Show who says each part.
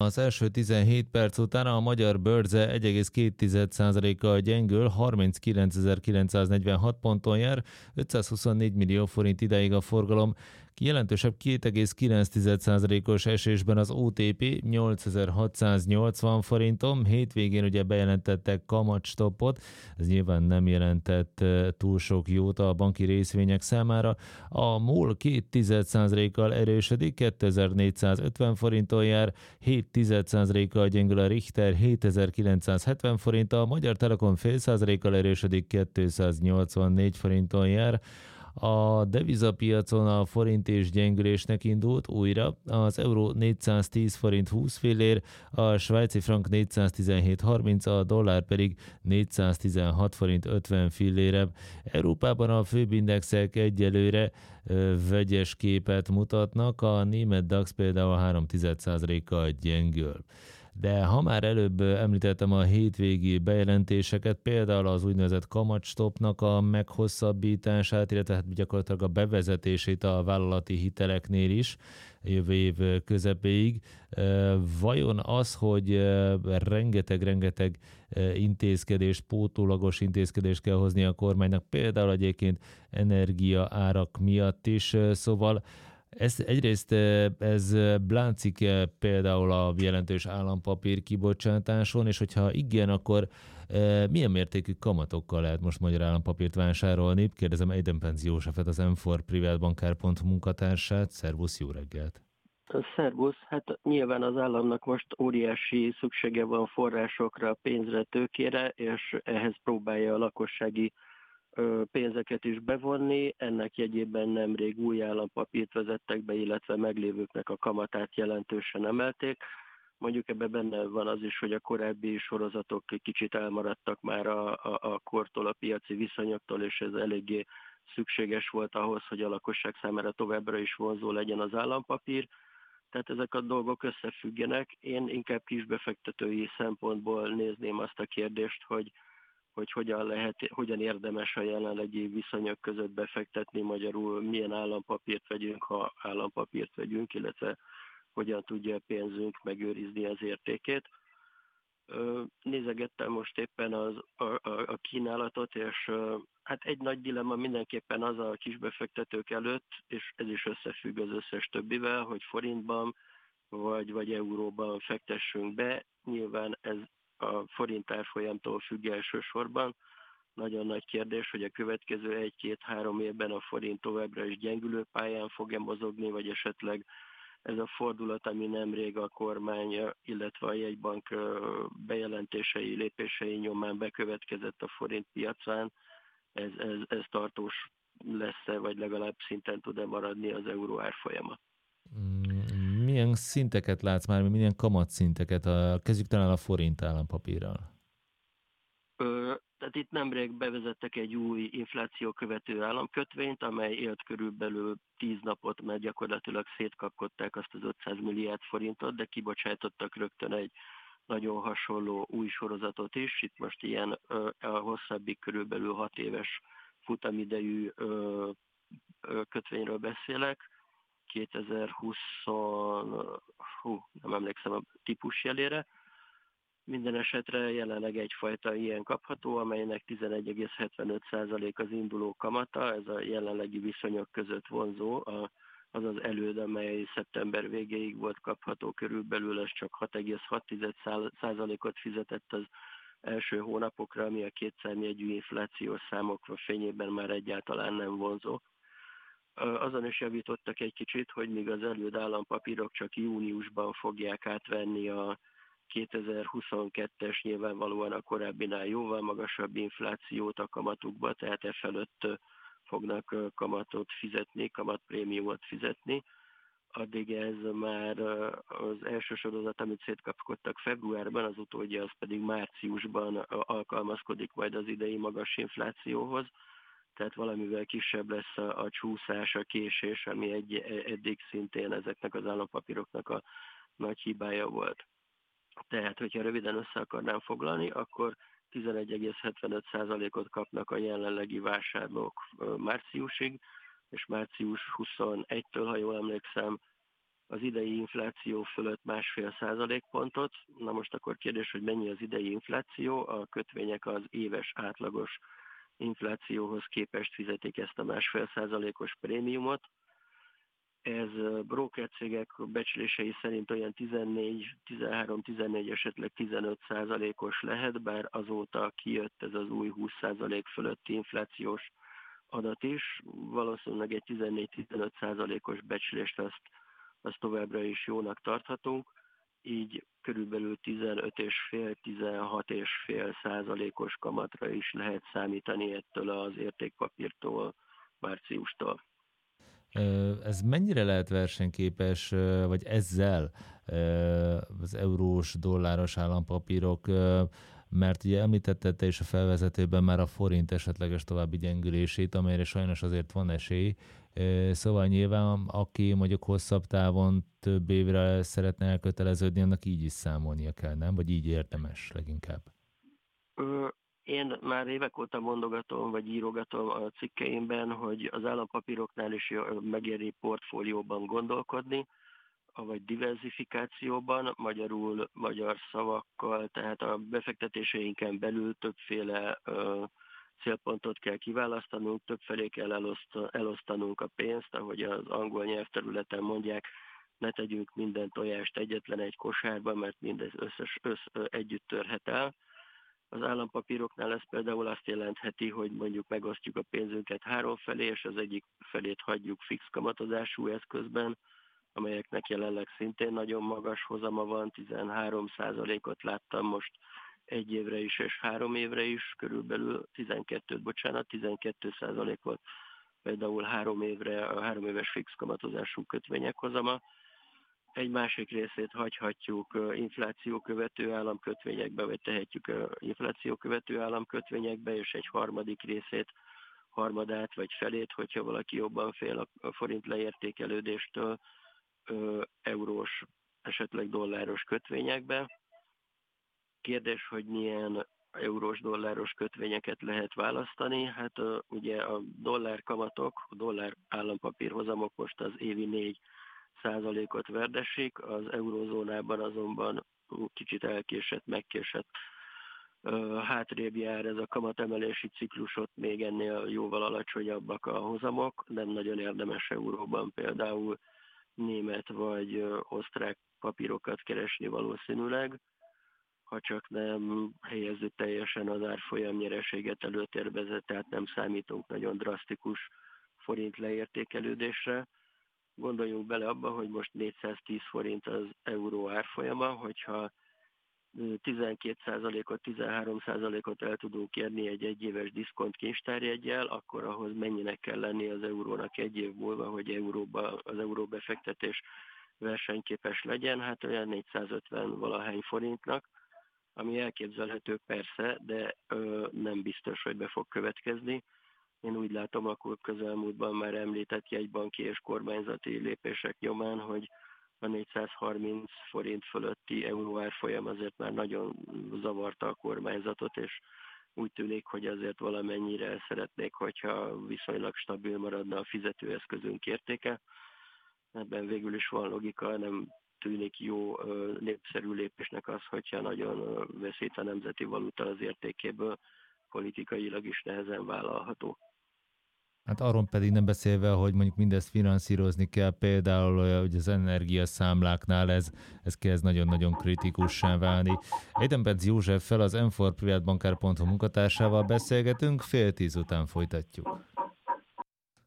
Speaker 1: Az első 17 perc után a magyar bőrze 1,2%-kal gyengül, 39.946 ponton jár, 524 millió forint ideig a forgalom. Jelentősebb 2,9%-os esésben az OTP 8680 forinton, hétvégén ugye bejelentettek kamatstoppot, ez nyilván nem jelentett túl sok jót a banki részvények számára. A MOL 2,1%-kal erősödik, 2450 forinton jár, 0,7%-kal gyengül a Richter, 7970 forint, a Magyar Telekom fél százalékkal erősödik, 284 forinton jár. A devizapiacon a forint és gyengülésnek indult újra, az euró 410 forint 20 fillér, a svájci frank 417,30, a dollár pedig 416 forint 50 fillére. Európában a főbb indexek egyelőre vegyes képet mutatnak, a német DAX például 3,1%-kal gyengül. De ha már előbb említettem a hétvégi bejelentéseket, például az úgynevezett kamatstopnak a meghosszabbítását, illetve hát gyakorlatilag a bevezetését a vállalati hiteleknél is jövő év közepéig. Vajon az, hogy rengeteg intézkedés, pótólagos intézkedést kell hozni a kormánynak, például egyébként energia árak miatt is, szóval egyrészt ez látszik például a jelentős állampapír kibocsátáson, és hogyha igen, akkor milyen mértékű kamatokkal lehet most magyar állampapírt vásárolni? Kérdezem Eiden Penz Józsefet, az M4 privátbankár.hu munkatársát. Szervusz, jó reggelt!
Speaker 2: Szervusz, hát nyilván az államnak most óriási szüksége van forrásokra, pénzre, tőkére, és ehhez próbálja a lakossági pénzeket is bevonni. Ennek jegyében nemrég új állampapírt vezettek be, illetve meglévőknek a kamatát jelentősen emelték. Mondjuk ebben benne van az is, hogy a korábbi sorozatok kicsit elmaradtak már a kortól, a piaci viszonyoktól, és ez eléggé szükséges volt ahhoz, hogy a lakosság számára továbbra is vonzó legyen az állampapír. Tehát ezek a dolgok összefüggenek. Én inkább kisbefektetői szempontból nézném azt a kérdést, hogy hogyan érdemes a jelenlegi viszonyok között befektetni, magyarul milyen állampapírt vegyünk, ha állampapírt vegyünk, illetve hogyan tudja a pénzünk megőrizni az értékét. Nézegettem most éppen a kínálatot, és hát egy nagy dilemma mindenképpen az a kisbefektetők előtt, és ez is összefügg az összes többivel, hogy forintban vagy euróban fektessünk be. Nyilván ez a forint árfolyamtól függ elsősorban. Nagyon nagy kérdés, hogy a következő 1-2-3 évben a forint továbbra is gyengülő pályán fog-e mozogni, vagy esetleg ez a fordulat, ami nemrég a kormány, illetve a jegybank bejelentései, lépései nyomán bekövetkezett a forint piacán, ez tartós lesz-e, vagy legalább szinten tud-e maradni az euró árfolyama.
Speaker 1: Milyen szinteket látsz már, milyen kamatszinteket? Kezdjük talán a forint állampapírral.
Speaker 2: Tehát itt nemrég bevezettek egy új infláció követő államkötvényt, amely élt körülbelül 10 napot, mert gyakorlatilag szétkapkodták azt az 500 milliárd forintot, de kibocsátottak rögtön egy nagyon hasonló új sorozatot is. Itt most ilyen a hosszabbik körülbelül 6 éves futamidejű kötvényről beszélek. 2020, nem emlékszem a típusjelére. Minden esetre jelenleg egyfajta ilyen kapható, amelynek 11,75% az induló kamata, ez a jelenlegi viszonyok között vonzó, az az előd, amely szeptember végéig volt kapható körülbelül, ez csak 6,6%-ot fizetett az első hónapokra, ami a kétszámjegyű inflációs számok fényében már egyáltalán nem vonzó. Azon is javítottak egy kicsit, hogy míg az előd állampapírok csak júniusban fogják átvenni a 2022-es nyilvánvalóan a korábbinál jóval magasabb inflációt a kamatukba, tehát e felett fognak kamatot fizetni, kamatprémiumot fizetni. Addig ez már az első sorozat, amit szétkapkodtak februárban, az utódja az pedig márciusban alkalmazkodik majd az idei magas inflációhoz, tehát valamivel kisebb lesz a csúszás, a késés, ami eddig szintén ezeknek az állampapíroknak a nagy hibája volt. Tehát, hogyha röviden össze akarnám foglalni, akkor 11,75%-ot kapnak a jelenlegi vásárlók márciusig, és március 21-től, ha jól emlékszem, az idei infláció fölött 1,5%-pontot. Na most akkor kérdés, hogy mennyi az idei infláció? A kötvények az éves átlagos inflációhoz képest fizetik ezt a 1,5%-os prémiumot. Ez brokercégek becslései szerint olyan 13-14, esetleg 15%-os lehet, bár azóta kijött ez az új 20% fölötti inflációs adat is. Valószínűleg egy 14-15%-os becslést azt továbbra is jónak tarthatunk, így körülbelül 15,5-16,5%-os kamatra is lehet számítani ettől az értékpapírtól márciustól.
Speaker 1: Ez mennyire lehet versenyképes, vagy ezzel az eurós, dolláros állampapírok, mert ugye említetted te is a felvezetőben már a forint esetleges további gyengülését, amelyre sajnos azért van esély. Szóval nyilván, aki mondjuk hosszabb távon több évre szeretne elköteleződni, annak így is számolnia kell, nem? Vagy így érdemes leginkább?
Speaker 2: Én már évek óta mondogatom, vagy írogatom a cikkeimben, hogy az állampapíroknál is megéri portfólióban gondolkodni, vagy diversifikációban, magyarul magyar szavakkal, tehát a befektetéseinken belül többféle célpontot kell kiválasztanunk, többfelé kell elosztanunk a pénzt, ahogy az angol nyelvterületen mondják, ne tegyünk minden tojást egyetlen egy kosárba, mert mindez együtt törhet el. Az állampapíroknál ez például azt jelentheti, hogy mondjuk megosztjuk a pénzünket 3 felé, és az egyik felét hagyjuk fix kamatozású eszközben, amelyeknek jelenleg szintén nagyon magas hozama van, 13%-ot láttam most 1 évre is és 3 évre is, körülbelül 12% volt például 3 évre a 3 éves fix kamatozású kötvények hozama. Egy másik részét hagyhatjuk infláció követő államkötvényekbe, vagy tehetjük infláció követő államkötvényekbe, és egy harmadik részét, harmadát vagy felét, hogyha valaki jobban fél a forint leértékelődéstől, eurós, esetleg dolláros kötvényekbe. Kérdés, hogy milyen eurós-dolláros kötvényeket lehet választani. Hát ugye a dollár kamatok, a dollár állampapír hozamok most az évi 4%-ot verdesik, az eurózónában azonban kicsit megkésett hátrébb jár ez a kamatemelési ciklus, ott még ennél jóval alacsonyabbak a hozamok, nem nagyon érdemes euróban például német vagy osztrák papírokat keresni valószínűleg, ha csak nem helyezzük teljesen az árfolyam nyereséget előtérbe, tehát nem számítunk nagyon drasztikus forint leértékelődésre. Gondoljunk bele abba, hogy most 410 forint az euró árfolyama, hogyha 12%-ot, 13%-ot el tudunk érni egy egyéves diszkont kincstárjeggyel, akkor ahhoz mennyinek kell lenni az eurónak 1 év múlva, hogy az euróbefektetés versenyképes legyen, hát olyan 450 valahány forintnak, ami elképzelhető persze, de nem biztos, hogy be fog következni. Én úgy látom, akkor közelmúltban már említett jegybanki és kormányzati lépések nyomán, hogy a 430 forint fölötti euró árfolyam azért már nagyon zavarta a kormányzatot, és úgy tűnik, hogy azért valamennyire szeretnék, hogyha viszonylag stabil maradna a fizetőeszközünk értéke. Ebben végül is van logika, nem tűnik jó népszerű lépésnek az, hogyha nagyon veszít a nemzeti valuta az értékéből, politikailag is nehezen vállalható.
Speaker 1: Hát arról pedig nem beszélve, hogy mondjuk mindezt finanszírozni kell, például hogy az energiaszámláknál ez kezd nagyon-nagyon kritikussá válni. Eidenbenz Józseffel, az m4privatbankár.hu munkatársával beszélgetünk, 9:30 után folytatjuk.